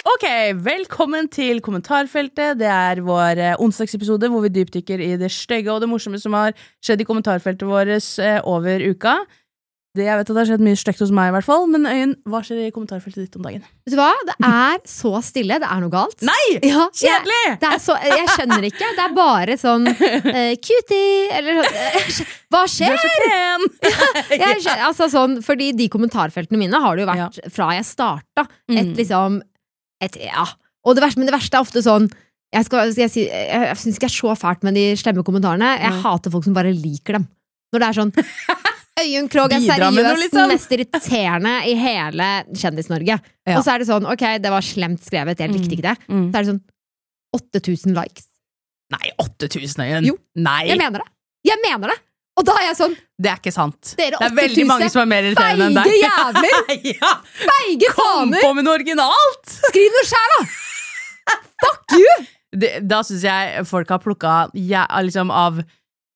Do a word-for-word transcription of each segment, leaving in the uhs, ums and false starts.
Ok, velkommen til kommentarfeltet. Det er vår eh, onsdagsepisode hvor vi dypdykker i det stygge og det morsomme som har skjedd i kommentarfeltet vårt eh, over uka. Det, jeg vet at det har skjedd mye stygt hos meg i hvert fall, men Øyen, hva skjer i kommentarfeltet ditt om dagen? Vet du hva? Det er så stille, det er noe galt. Nei! Ja, Kjedelig! Jeg, det er så, jeg skjønner ikke, det er bare sånn uh, cutie, eller uh, hva skjer? Du er så pen! Ja, jeg, skjønner, altså sånn, fordi de kommentarfeltene mine har det jo vært ja. Fra jeg startet, et mm. liksom, et, ja, og det verste, men det verste er ofte sånn, jeg, skal, jeg, si, jeg, jeg synes ikke det er så fælt med de slemme kommentarene, jeg mm. hater folk som bare liker dem. Når det er sånn Øyunn Krogh er seriøst liksom. Mest irriterende i hele Kjendis-Norge. Ja. Og så er det sånn, ok, det var slemt skrevet, jeg likte ikke det. Mm. Så er det sånn åtte tusen likes. Nei, åtte tusen Øyunn. Jo, Nei. Jeg mener det. Jeg mener det. Og da er jeg sånn Det er ikke sant. Dere det er veldig mange som er mer irriterende enn deg. Feige jævler! ja. Feige faner! Kom på med noe originalt! Skriv noe selv da! Fuck you! Det, da synes jeg folk har plukket ja, liksom av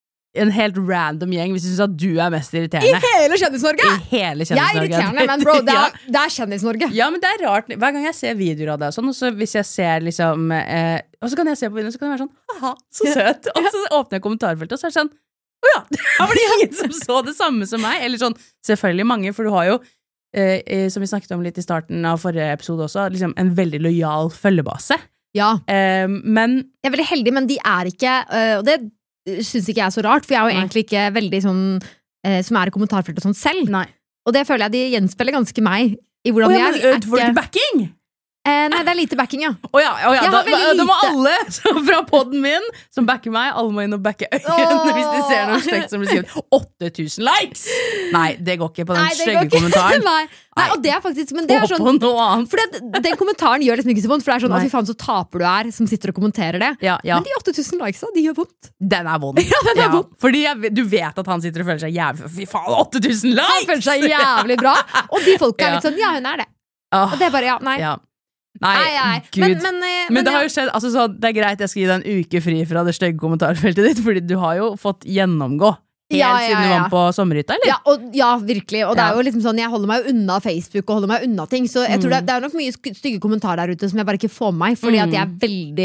en helt random gjeng hvis du synes at du er mest irriterende. I hele Kjendis-Norge! I hele Kjendis-Norge. Jeg er irriterende, men bro, det er, det er Kjendis-Norge. Ja, men det er rart. Hver gang jeg ser videoer av det og sånn, og så hvis jeg ser liksom eh, og så kan jeg se på videoen, så kan jeg være sånn haha, så søt. Og så åpner jeg kommentarfeltet, og så er det sånn åja, det var det ingen som så det samme som meg. Eller sånn, selvfølgelig mange, for du har jo eh, som vi snakket om litt i starten av forrige episode også, liksom en veldig lojal følgebase. Ja. Eh, men jeg er veldig heldig, men de er ikke, øh, og det synes ikke jeg er så rart, for jeg er jo Nei. Egentlig ikke veldig sånn, eh, som er i kommentarfeltet sånn selv. Nei. Og det føler jeg de gjenspeiler ganske meg i hvordan oh, ja, jeg er. Får du ikke backing? Eh, nei, det er lite backing, ja. Oh, ja, oh, ja. Da, da må alle fra podden min som backer meg, alle må inn og backe Øyunn oh. hvis de ser noe stygt som blir skrevet åtte tusen likes! Nei, det går ikke på den stygge kommentaren. Nei. Nei, og det er faktisk men det er sånn, på noe annet. For den kommentaren gjør liksom ikke så vondt, for det er sånn, å fy faen så taper du er som sitter og kommenterer det. Ja, ja. Men de åtte tusen likesa, de gjør vondt. Den er vond. Ja, den er ja. vond. Fordi jeg, du vet at han sitter og føler seg jævlig, fy faen, åtte tusen likes! Han føler seg jævlig bra, og de folka er litt sånn, ja, hun er det. Oh. Og det er bare, ja, nei. Ja. Nei, nei, nei. Gud. Men, men, men, men det har jo skjedd, altså så, det er greit jeg skal gi deg en uke fri fra det stygge kommentarfeltet ditt, fordi du har jo fått gjennomgå helt ja, ja, ja. Siden du var på sommerhytta, eller? Ja, og, ja, virkelig, og det er jo liksom sånn, jeg holder meg unna Facebook og holder meg unna ting, så jeg mm. tror det, det er nok mye stygge kommentarer der ute som jeg bare ikke får med meg, fordi mm. at jeg er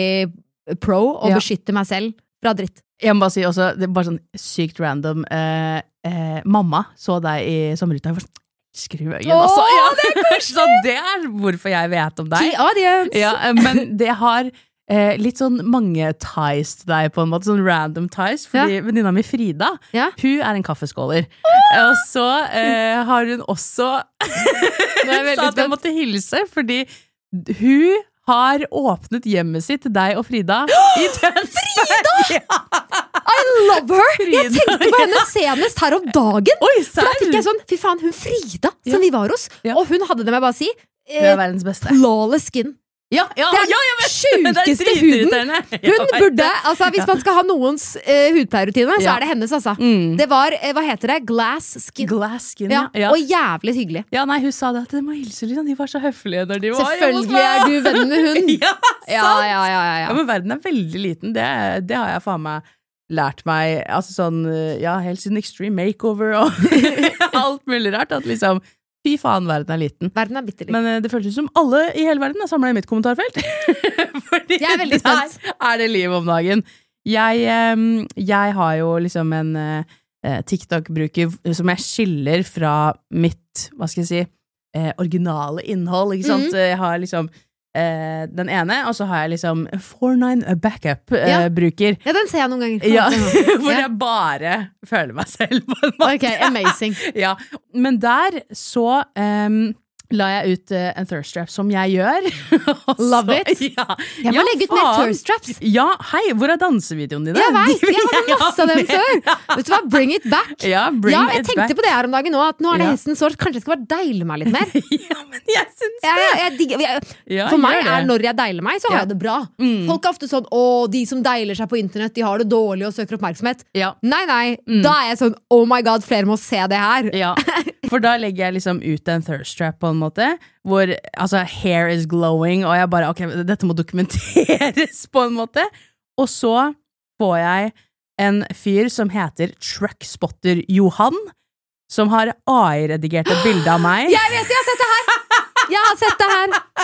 veldig pro og ja. Beskytter meg selv fra dritt. Jeg må bare si også, det er bare sånn sykt random, eh, eh, mamma så deg i sommerhytta, jeg var sånn Skru Øyunn, oh, altså. Ja. Det er koselig! Så det er hvorfor jeg vet om deg. Key audience! Ja, men det har eh, litt sånn mange ties til deg på en måte, sånn random ties, fordi ja. Venninna mi Frida, ja. Hun er en kaffeskåler. Oh! Og så eh, har hun også hun sa at jeg måtte hilse, fordi hun har åpnet hjemmet sitt til deg og Frida i Tønsberg. Frida! Ja. I love her! Frida, jeg tenkte på henne senest her om dagen. Oi, for da fikk jeg sånn, fy faen, hun Frida som ja. Vi var hos, ja. Og hun hadde det med bare å si eh, det er verdens beste. Flawless skin. Ja, ja, det er ja, den sjukeste huden. Hun burde, altså hvis man skal ha noens uh, hudpleierrutine, så ja. Er det hennes, altså. Mm. Det var, uh, hva heter det? Glass skin. Glass skin, ja. Ja. Og jævlig hyggelig. Ja, nei, hun sa det at det må hilse litt, de var så høflige når de var. Selvfølgelig er du venn med hun. ja, sant. Ja, ja, ja, ja, ja. Ja, men verden er veldig liten, det, det har jeg faen meg lært meg, altså sånn, ja, helt siden Extreme Makeover og alt mulig rart, at liksom fy faen, verden er liten. Verden er bitte liten. Men uh, det føles som alle i hele verden er samlet i mitt kommentarfelt. Fordi jeg er veldig spent. Der er det liv om dagen. Jeg, um, jeg har jo liksom en uh, TikTok-bruker som jeg skiller fra mitt, hva skal jeg si, uh, originale innhold, ikke sant? Mm. Jeg har liksom uh, den ene, og så har jeg liksom four nine backup-bruker. Uh, ja. ja, den ser jeg noen ganger. Ja, hvor ja. Jeg bare føler meg selv på en måte. Ok, amazing. Ja, men der så um, la jeg ut uh, en thirst trap som jeg gjør. Love it. Ja. Jeg må ja, legge ut mer thirst traps. Ja, hei, hvor er dansevideoene dine? Jeg vet, jeg hadde masse av dem før. Vet du hva, bring it back. Ja, bring ja, jeg it tenkte back. På det her om dagen nå, at nå er det ja. Hesten sår, kanskje jeg skal bare deile meg litt mer. Ja, men jeg synes det. Jeg, jeg, jeg, digger, jeg, ja, for meg er når jeg deiler meg, så har ja. Jeg det bra. Mm. Folk er ofte sånn, å, de som deiler seg på internett, de har det dårlig og søker oppmerksomhet. Ja. Nei, nei, mm. da er jeg sånn, oh my god, flere må se det her. Ja, for da legger jeg liksom ut en thirst trap på en måte, hvor, altså, hair is glowing, og jeg bare, ok, dette må dokumenteres på en måte. Og så får jeg en fyr som heter Truckspotter Johan, som har A I-redigert et bilde av meg. Jeg vet, jeg har sett det her! Jeg har sett det her!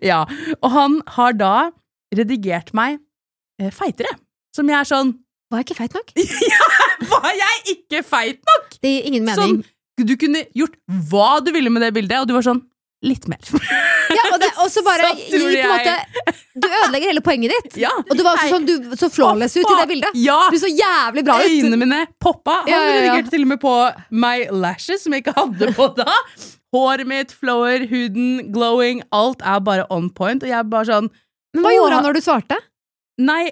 Ja, og han har da redigert meg eh, feitere. Som jeg er sånn Var jeg ikke feit nok? Ja, var jeg ikke feit nok? Det gir ingen mening. Sånn, du kunne gjort hva du ville med det bildet, og du var sånn, litt mer. Ja, og, det, og så bare Så i, tror på en jeg- måte Du ødelegger hele poenget ditt. Ja. Og du var også sånn, du så flawless ut i det bildet. Ja, Du så jævlig bra ut. øynene mine poppa. Han Ja, ja, ja. redigerte til og med på my lashes, som jeg ikke hadde på da. Håret mitt, flower, huden, glowing, alt er bare on point, og jeg er bare sånn Men hva Åh. gjorde han når du svarte? Nei,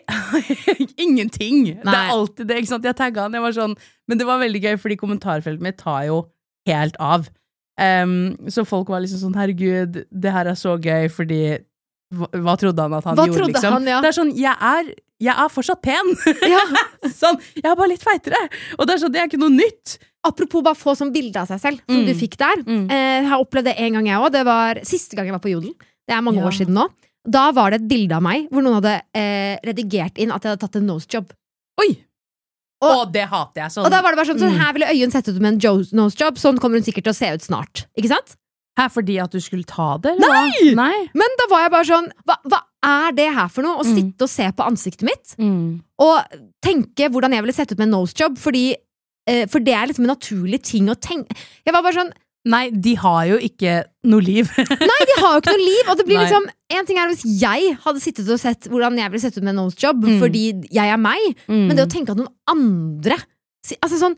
ingenting. Det Nei. er alltid det, ikke sant? Jeg tagget han, jeg var sånn, men det var veldig gøy, fordi kommentarfeltet mitt tar jo helt av. Um, så folk var liksom sånn, herregud, det her er så gøy, fordi hva, hva trodde han at han Hva gjorde, trodde liksom? han, ja. Det er sånn, jeg er, jeg er fortsatt pen. Ja. Sånn, jeg er bare litt feitere. Og det er sånn, det er ikke noe nytt. Apropos bare få sånn bilde av seg selv, som Mm. du fikk der. Mm. Eh, jeg har opplevd det en gang, jeg òg. Det var siste gang jeg var på Jodel. Det er mange Ja. år siden nå. Da var det et bilde av meg hvor noen hadde eh, redigert inn at jeg hadde tatt en nosejob. Oi! Og- Og det hater jeg sånn. Og da var det bare sånn, sånn Mm. her ville Øyunn sett ut med en jo- nosejob. Sånn kommer hun sikkert til å se ut snart. Ikke sant? Her fordi at du skulle ta det? Eller Nei! hva? Nei! Men da var jeg bare sånn Hva, hva er det her for noe? Å Mm. sitte og se på ansiktet mitt Mm. og tenke hvordan jeg ville sett ut med en nosejob, fordi eh, for det er liksom en naturlig ting å tenke. Jeg var bare sånn Nei, de har jo ikke noe liv. Nei, de har jo ikke noe liv! Og det blir Nei. liksom En ting er hvis jeg hadde sittet og sett hvordan jeg ville sett ut med en nosejob, Mm. fordi jeg er meg, Mm. men det å tenke at noen andre si- Altså sånn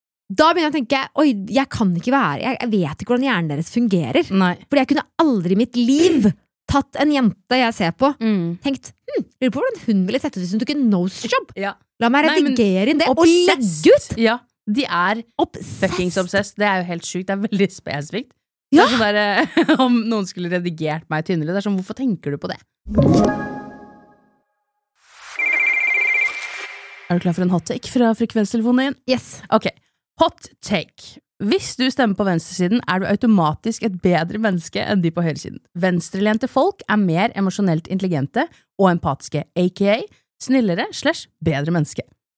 Da begynner jeg å tenke Oi, jeg kan ikke være Jeg, jeg vet ikke hvordan hjernen deres fungerer. Nei. Fordi jeg kunne aldri i mitt liv tatt en jente jeg ser på, Mm. tenkt hm, lurer på hvordan hun ville sett ut hvis hun tok en nosejob. Ja. La meg Nei, men redigere inn det og Obsessed. legge ut! Ja, de er fuckings Obsessed! obsessed. Det er jo helt sjukt. Det er veldig spesifikt. Ja. Det er sånn der, eh, om noen skulle redigert meg tynnere, det er sånn, hvorfor tenker du på det? Er du klar for en hot take fra frekvenstelefonen din? Yes. Ok, hot take. Hvis du stemmer på venstresiden, er du automatisk et bedre menneske enn de på høyresiden. Venstrelente folk er mer emosjonelt intelligente og empatiske, aka snillere slash bedre menneske.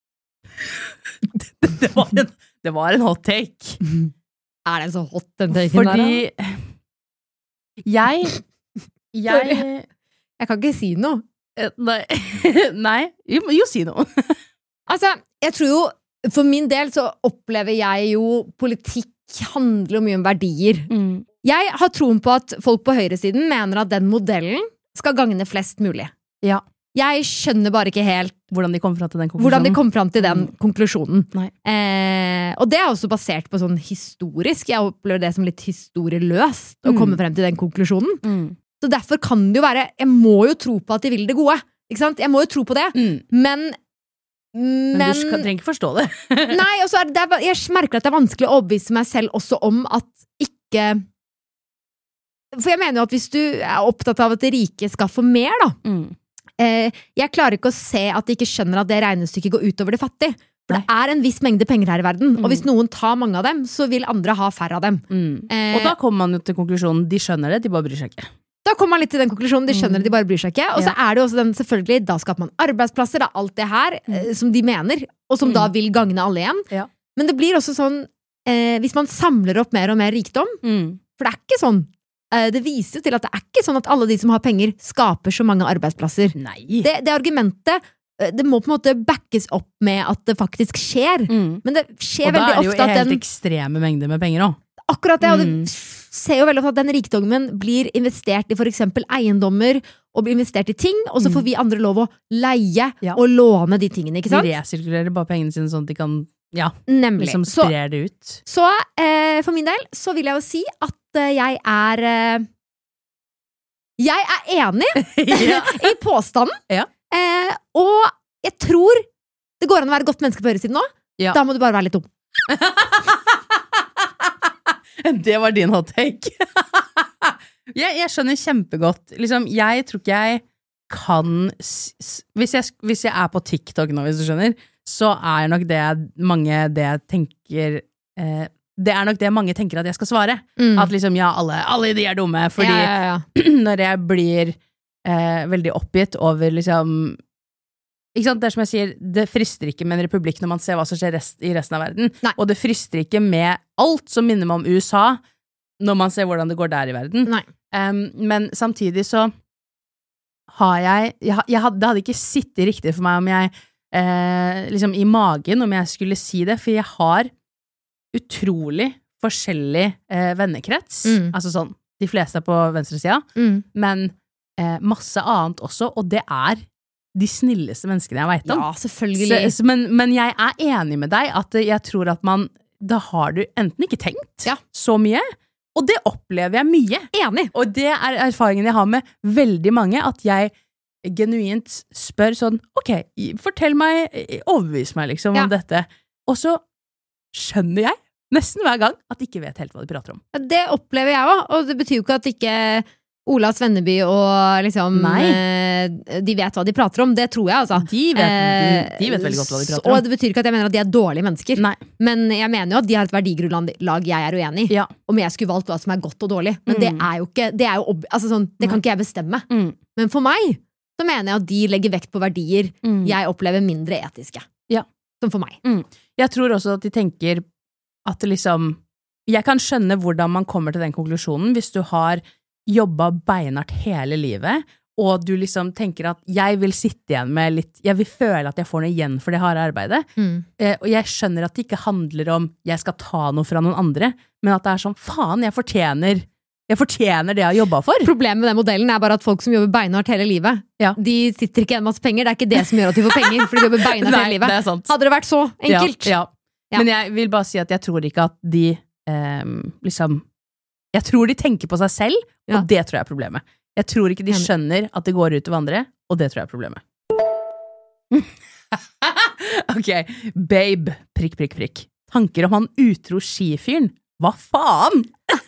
det, det, var en, det var en hot take. Er den så hot, den taken der? Fordi da? jeg Jeg Jeg kan ikke si noe. eh, Nei, nei. Jo, jo, si noe. Altså, jeg tror jo For min del så opplever jeg jo politikk handler jo mye om verdier. Jeg har troen på at folk på høyresiden mener at den modellen skal gagne flest mulig. Ja. Jeg skjønner bare ikke helt Hvordan de kom fram til den konklusjonen. hvordan de kom fram til den konklusjonen. Nei. Eh, og det er også basert på sånn historisk. Jeg opplever det som litt historieløst å Mm. komme frem til den konklusjonen. Mm. Så derfor kan det jo være Jeg må jo tro på at de vil det gode. Ikke sant? Jeg må jo tro på det. Mm. Men Men, Men du skal, trenger ikke forstå det. Nei, og så er det, det er, jeg merker at det er vanskelig å overbevise meg selv også om at ikke For jeg mener jo at hvis du er opptatt av at det rike skal få mer, da Mm. eh, Jeg klarer ikke å se at de ikke skjønner at det regnestykket går utover de fattige. For det er en viss mengde penger her i verden, og hvis noen tar mange av dem, så vil andre ha færre av dem. Mm. Eh, Og da kommer man jo til konklusjonen, de skjønner det, de bare bryr seg ikke. Da kommer man litt til den konklusjonen. De skjønner det, de bare bryr seg ikke. Og så er det jo også den, selvfølgelig, da skaper man arbeidsplasser, det er alt det her eh, som de mener, og som da vil gagne alle igjen. Ja. Men det blir også sånn, eh, hvis man samler opp mer og mer rikdom, Mm. for det er ikke sånn, eh, det viser jo til at det er ikke sånn at alle de som har penger, skaper så mange arbeidsplasser. Nei. Det, det argumentet, eh, det må på en måte backes opp med at det faktisk skjer. Mm. Men det skjer Og da veldig er det jo ofte at helt den ekstreme mengder med penger òg. Akkurat det, og det Mm. ser jo veldig ofte at den rikdommen blir investert i for eksempel eiendommer, og blir investert i ting, og så får vi andre lov å leie Ja. og låne de tingene, ikke De sant? resirkulerer bare pengene sine sånn at de kan ja, Nemlig. liksom Så, sprer det ut. så eh, for min del så vil jeg jo si at eh, jeg er eh, Jeg er enig ja. i påstanden, Ja. eh, og jeg tror det går an å være et godt menneske på høyresiden nå. Ja. Da må du bare være litt dum. Det var din hot take. jeg, jeg skjønner kjempegodt. Liksom, jeg tror ikke jeg kan s- s- hvis jeg, hvis jeg er på TikTok nå, hvis du skjønner, så er nok det mange det jeg tenker eh, Det er nok det mange tenker at jeg skal svare. Mm. At liksom, ja, alle, alle de er dumme. Fordi ja, ja, ja. når jeg blir eh, veldig oppgitt over liksom ikke sant? Det er som jeg sier, det frister ikke med en republikk når man ser hva som skjer rest, i resten av verden. Nei. Og det frister ikke med alt som minner meg om U S A, når man ser hvordan det går der i verden. Nei. Um, men samtidig så har jeg, jeg, jeg hadde, det hadde ikke sittet riktig for meg om jeg, eh, liksom i magen, om jeg skulle si det, for jeg har utrolig forskjellig eh, vennekrets, mm. altså sånn, de fleste er på venstre sida, mm. men eh, masse annet også, og det er de snilleste menneskene jeg vet om. Ja, selvfølgelig. Så, men, men jeg er enig med deg at jeg tror at man, da har du enten ikke tenkt ja. så mye, og det opplever jeg mye. Enig. Og det er erfaringen jeg har med veldig mange, at jeg genuint spør sånn, ok, fortell meg, overbevis meg liksom ja. om dette. Og så skjønner jeg nesten hver gang at de ikke vet helt hva de prater om. Det opplever jeg også, og det betyr jo ikke at ikke Ola Svenneby og liksom eh, de vet hva de prater om, det tror jeg altså. De vet, eh, de vet veldig godt hva de prater om. Og det betyr ikke at jeg mener at de er dårlige mennesker. Nei. Men jeg mener jo at de har et verdigrunnlag jeg er uenig i. Ja. Om jeg skulle valgt hva som er godt og dårlig. Men mm. det er jo ikke, det er jo, altså sånn, det kan ikke jeg bestemme. Mm. Men for meg, så mener jeg at de legger vekt på verdier mm. jeg opplever mindre etiske. Ja. Som for meg. Mm. Jeg tror også at de tenker at det liksom, jeg kan skjønne hvordan man kommer til den konklusjonen hvis du har jobba beinart hele livet, og du liksom tenker at jeg vil sitte igjen med litt, jeg vil føle at jeg får noe igjen for det harde arbeidet, mm. eh, og jeg skjønner at det ikke handler om jeg skal ta noe fra noen andre, men at det er sånn, faen, jeg fortjener, jeg fortjener det jeg har jobbet for. Problemet med den modellen er bare at folk som jobber beinart hele livet, ja. de sitter ikke igjen med masse penger, det er ikke det som gjør at de får penger, for de jobber beinart hele livet. Det er sant. Hadde det vært så enkelt? Ja, ja. Ja. Men jeg vil bare si at jeg tror ikke at de eh, liksom jeg tror de tenker på seg selv, og ja. det tror jeg er problemet. Jeg tror ikke de skjønner at det går ut over andre, og det tror jeg er problemet. Ok, babe, prikk, prikk, prikk. Tanker om han utro skifyren? Hva faen?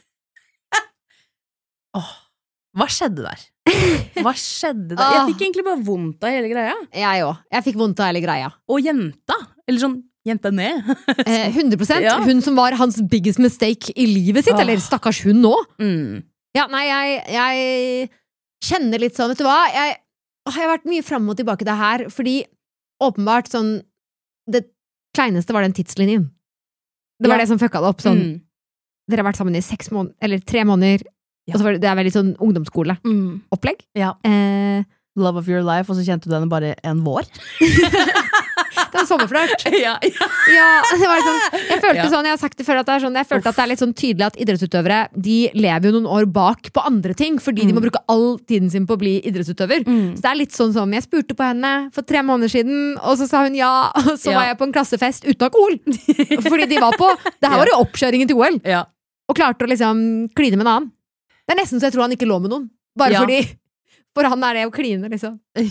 Åh, hva skjedde der? Hva skjedde der? Jeg fikk egentlig bare vondt av hele greia. Jeg også, jeg fikk vondt av hele greia. Og jenta, eller sånn, jenta ned. eh, hundre prosent. Ja. Hun som var hans biggest mistake i livet sitt, oh. eller stakkars hun nå. Mm. Ja, nei, jeg, jeg kjenner litt sånn, vet du hva? Jeg, jeg har vært mye frem og tilbake det her, fordi åpenbart sånn, det kleineste var den tidslinjen. Det var ja. det som fucka det opp, sånn, mm. dere har vært sammen i seks måneder, eller tre måneder, ja. og så var det, det er veldig sånn ungdomsskole-opplegg. Mm. Ja. Eh, Love of your life, og så kjente du henne bare en vår. Det var sommerflørt. Ja, ja. Ja, det var sånn, jeg følte ja. sånn, jeg har sagt det før, at det er sånn, jeg følte at det er litt sånn tydelig at idrettsutøvere, de lever jo noen år bak på andre ting, fordi mm. de må bruke all tiden sin på å bli idrettsutøver. Mm. Så det er litt sånn som, jeg spurte på henne for tre måneder siden, og så sa hun ja, og så ja. var jeg på en klassefest uten alkohol. Fordi de var på, det her var jo oppkjøringen til O L. Ja. Og klarte å liksom kline med en annen. Det er nesten så jeg tror han ikke lå med noen. Bare ja. fordi For han er det å kline, liksom.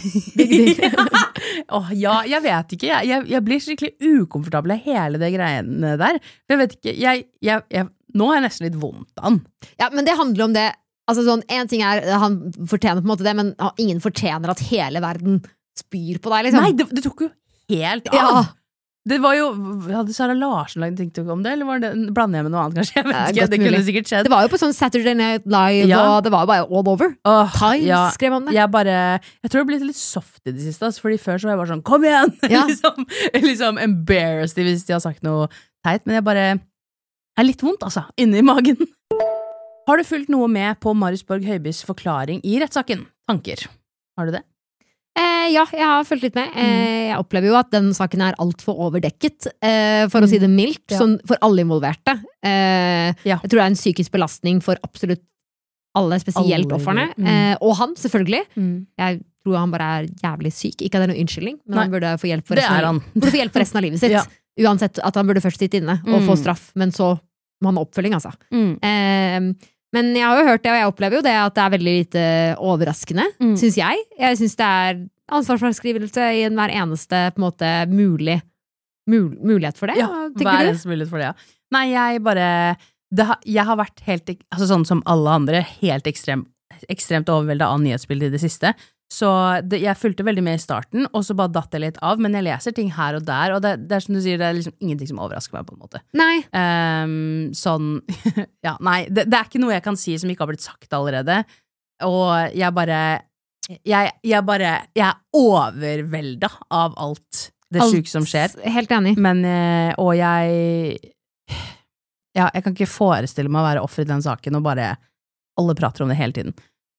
oh, ja, jeg vet ikke. Jeg, jeg, jeg blir skikkelig ukomfortabel av hele det greiene der. Jeg vet ikke, jeg, jeg, jeg, nå har jeg nesten litt vondt av han. Ja, men det handler om det. Altså sånn, en ting er, han fortjener på en måte det, men ingen fortjener at hele verden spyr på deg, liksom. Nei, det, det tok jo helt av. Ja. Det var jo, hadde Sara Larsen lagd TikTok om det, eller var det, blander jeg med noe annet, kanskje? Jeg vet ikke, det kunne sikkert skjedd. Det var jo på sånn Saturday Night Live, ja. og det var jo bare all over. Åh, Times ja. skrev om det. Jeg bare, jeg tror det ble litt soft i det siste, altså, fordi før så var jeg bare sånn, kom igjen! Ja. liksom, liksom embarrassed hvis de har sagt noe teit, men jeg bare, er litt vondt, altså, inne i magen. Har du fulgt noe med på Marius Borg Høibys forklaring i rettssaken? Tanker? Har du det? Eh, ja, jeg har fulgt litt med. Eh, jeg opplever jo at den saken er alt for overdekket, eh, for å si det mildt, ja. sånn for alle involverte. Eh, ja. Jeg tror det er en psykisk belastning for absolutt alle, spesielt offerne. Mm. Eh, og han, selvfølgelig. Mm. Jeg tror han bare er jævlig syk. Ikke at det er noen unnskyldning, men Nei. han burde få hjelp for resten, av, burde få hjelp for resten av livet sitt. ja. Uansett at han burde først sitte inne og mm. få straff, men så må han ha oppfølging, altså. Mm. Eh, Men jeg har jo hørt det, og jeg opplever jo det at det er veldig lite overraskende, mm. synes jeg. Jeg synes det er ansvarsfraskrivelse i enhver eneste på en måte mulig mul mulighet for det. Ja, hver eneste mulighet for det, ja. Nei, jeg bare, det har, jeg har vært helt, altså sånn som alle andre, helt ekstrem, ekstremt overveldet av nyhetsbildet i det siste. Så det, jeg fulgte veldig med i starten, og så bare datt jeg litt av, men jeg leser ting her og der, og det, det er som du sier, det er liksom ingenting som overrasker meg på en måte. Nei. Um, sånn, ja, nei, det, det er ikke noe jeg kan si som ikke har blitt sagt allerede, og jeg bare, jeg, jeg bare, jeg er overveldet av alt det alt, syke som skjer. Helt enig. Men, og jeg, ja, jeg kan ikke forestille meg å være offer i den saken, og bare, alle prater om det hele tiden.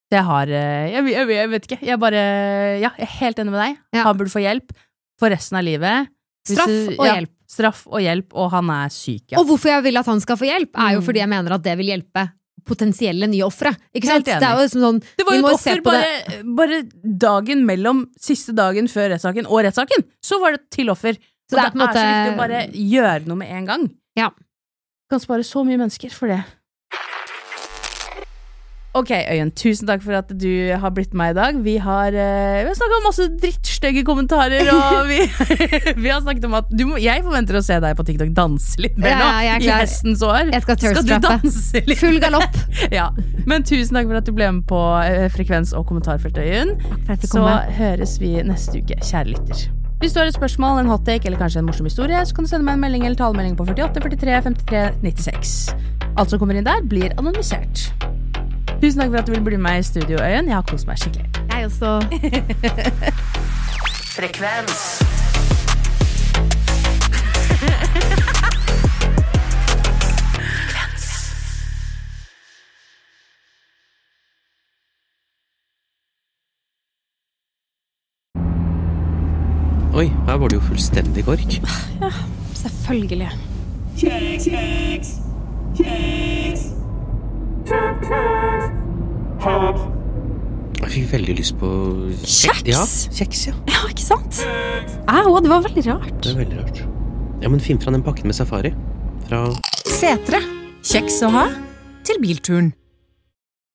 Så jeg har jeg, jeg, jeg vet ikke, jeg bare Ja, jeg er helt enig med deg. Ja. Han burde få hjelp for resten av livet. Hvis Straff du- og ja, hjelp. Straff og hjelp, og han er syk, ja. Og hvorfor jeg vil at han skal få hjelp, er jo Mm. fordi jeg mener at det vil hjelpe potensielle nye offre. Ikke sant? Helt enig. Det er jo liksom sånn, Det var vi jo må et se offer på det. bare, bare dagen mellom siste dagen før rettssaken og rettssaken. Så var det til offer. Så og det det er på en er så viktig å måte bare gjøre noe med en gang. Ja. Kan spare så mye mennesker for det. Ok, Øyunn, tusen takk for at du har blitt med meg i dag. Vi har, eh, vi har snakket om masse drittstygge kommentarer, og vi, vi har snakket om at du må, jeg forventer å se deg på TikTok danse litt mer Ja, nå, ja, jeg er i klar. hestens år. Jeg skal Skal du thirst-trappe. danse litt? Full galopp. Ja, men tusen takk for at du ble med på eh, Frekvens og kommentarfeltet, Øyunn. For at jeg Så kom med. høres vi neste uke, kjære lytter. Hvis du har et spørsmål, en hot take eller kanskje en morsom historie, så kan du sende meg en melding eller talemelding på førtiåtte førtitre femtitre nittiseks. Alt som kommer inn der, blir anonymisert. Tusen takk for at du ville bli med meg i studio, Øyunn. Jeg har kost meg skikkelig. Jeg også. Frekvens. Oi, her var det jo fullstendig kork. Selvfølgelig. Jeg fikk veldig lyst på Kjeks? Ja, kjeks, ja. Ja, ikke sant? Au, det var veldig rart. Det er veldig rart. Ja, men finn fra den pakken med safari. Fra Setre. Kjeks å ha til bilturen.